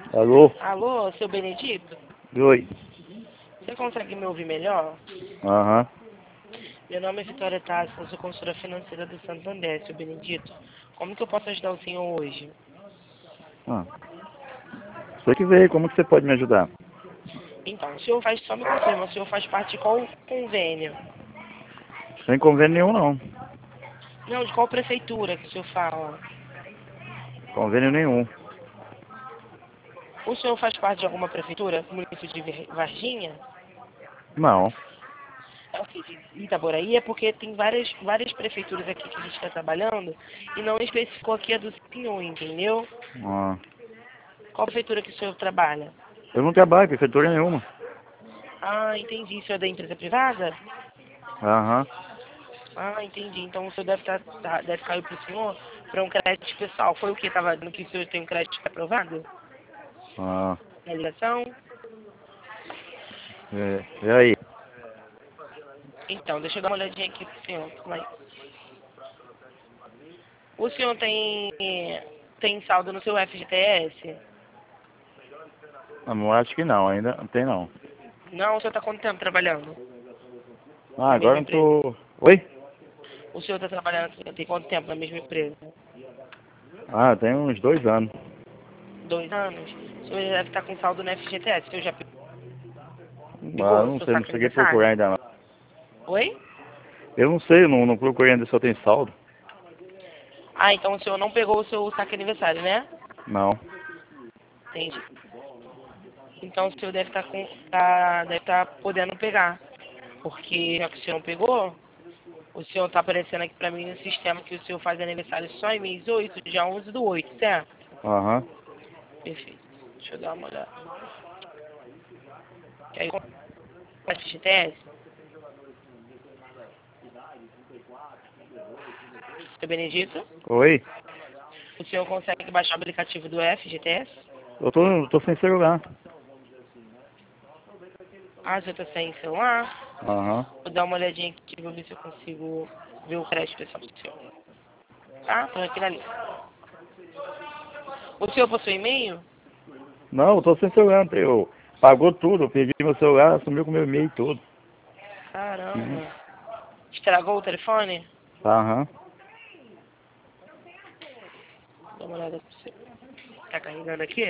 Alô? Alô, seu Benedito? Oi. Você consegue me ouvir melhor? Aham. Meu nome é Vitória Tassi, eu sou consultora financeira do Santander, seu Benedito. Como que eu posso ajudar o senhor hoje? Ah. Você que veio, como que você pode me ajudar? Então, o senhor faz, só me confirma, o senhor faz parte de qual convênio? Sem convênio nenhum, não. Não, de qual prefeitura que o senhor fala? Convênio nenhum. O senhor faz parte de alguma prefeitura? Município de Varginha? Não. É o que de Itaboraí é porque tem várias prefeituras aqui que a gente está trabalhando e não especificou aqui a do senhor, entendeu? Ah. Qual prefeitura que o senhor trabalha? Eu não trabalho em prefeitura nenhuma. Ah, entendi. O senhor é da empresa privada? Aham. Ah, entendi. Então o senhor deve cair para o senhor para um crédito pessoal. Foi o que estava dizendo que o senhor tem um crédito aprovado Ah. na ligação? E aí? Então, deixa eu dar uma olhadinha aqui para o senhor. O senhor tem saldo no seu FGTS? Eu não acho que não, ainda não tem não. Não, o senhor está quanto tempo trabalhando Ah, na mesma agora eu empresa? tô... Oi? O senhor está trabalhando tem quanto tempo na mesma empresa? Ah, tem uns 2 anos. 2 anos? O senhor deve estar com saldo no FGTS. O senhor já Ah, pegou eu o não seu sei, não saco cheguei a procurar aniversário? ainda não. Oi? Eu não sei, não procurei ainda se eu tenho saldo. Ah, então o senhor não pegou o seu saque aniversário, né? Não. Entendi. Então o senhor deve estar podendo pegar. Porque já que o senhor não pegou, o senhor está aparecendo aqui para mim no sistema que o senhor faz aniversário só em mês 8, dia 11/8, certo? Aham. Perfeito. Deixa eu dar uma olhada. E aí, como é o FGTS? Seu Benedito, Oi? o senhor consegue baixar o aplicativo do FGTS? Eu tô sem celular. Ah, o senhor está sem celular? Aham. Vou dar uma olhadinha aqui, vou ver se eu consigo ver o crédito pessoal do senhor. Tá? Tô aqui na lista. O senhor possui e-mail? Não, eu tô sem celular. Eu pagou tudo, eu perdi meu celular, sumiu com meu e-mail todo. Uhum. Caramba. Estragou o telefone? Aham. Dá uma olhada pra você. Tá carregando aqui?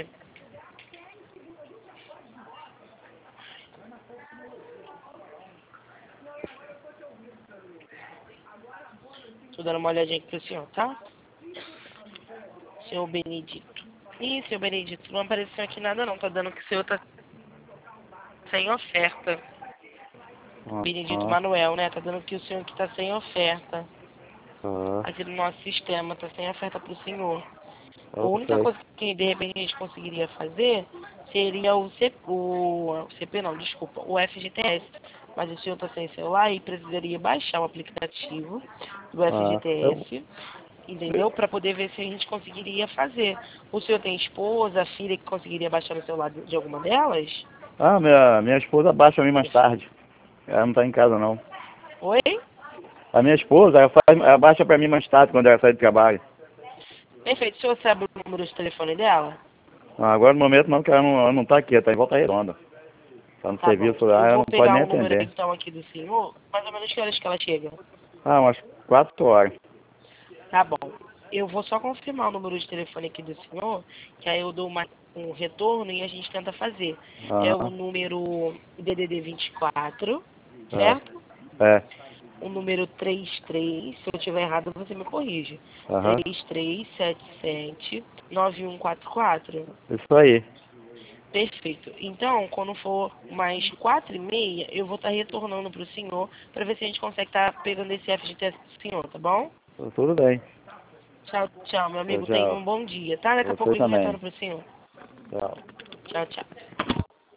Tô dando uma olhadinha aqui pro senhor, tá? Senhor Benedito. Ih, senhor Benedito, não apareceu aqui nada não. Tá dando que o senhor tá sem oferta. Benedito Aham. Manuel, né? Tá dando que o senhor aqui tá sem oferta. Aham. Aqui no nosso sistema, tá sem oferta pro senhor. A Eu única sei. coisa que de repente a gente conseguiria fazer seria o CP não, desculpa, o FGTS. Mas o senhor está sem celular e precisaria baixar o aplicativo do Ah, eu, FGTS, entendeu? Para poder ver se a gente conseguiria fazer. O senhor tem esposa, filha que conseguiria baixar no celular de alguma delas? minha esposa baixa pra mim mais Perfeito. tarde. Ela não tá em casa, não. Oi? A minha esposa, ela baixa pra mim mais tarde, quando ela sai do trabalho. Perfeito. O senhor sabe o número de telefone dela? Ah, agora no momento não, porque ela não tá aqui, ela tá em Volta Redonda. Tá no Tá bom. serviço Eu lá, ela vou não pode pegar nem o número atender. então aqui do senhor, mais ou menos que horas que ela chega. Ah, umas 4 horas. Tá bom. Eu vou só confirmar o número de telefone aqui do senhor, que aí eu dou um retorno e a gente tenta fazer. É o Aham. número DDD 24, É. certo? É. O número 33, se eu estiver errado você me corrige. Aham. 3377-9144. Isso aí. Perfeito. Então, quando for mais 4h30, eu vou estar retornando para o senhor para ver se a gente consegue estar pegando esse FGTS do senhor, tá bom? Tudo bem. Tchau, tchau, meu Tchau, amigo. Tenha tchau. um bom dia, tá? Daqui a Você pouco eu também. retorno pro senhor. Tchau. Tchau, tchau.